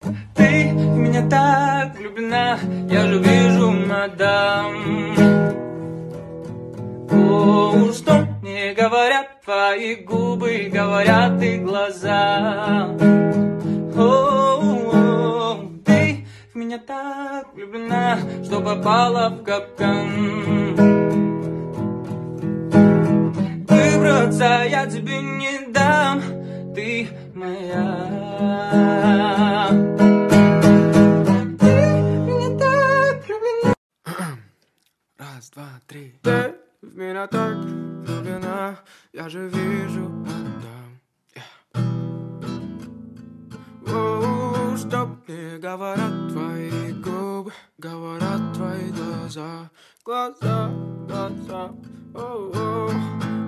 Ты в меня так влюблена, я же вижу, мадам. О, что мне говорят твои губы, говорят и глаза. О, ты в меня так влюблена, что попала в капкан. Выбраться я тебе не дам, ты моя. Раз, два, три. Ты в меня так влюблена, я же вижу, мадам. Что мне говорят твои губы, говорят твои глаза, глаза, глаза.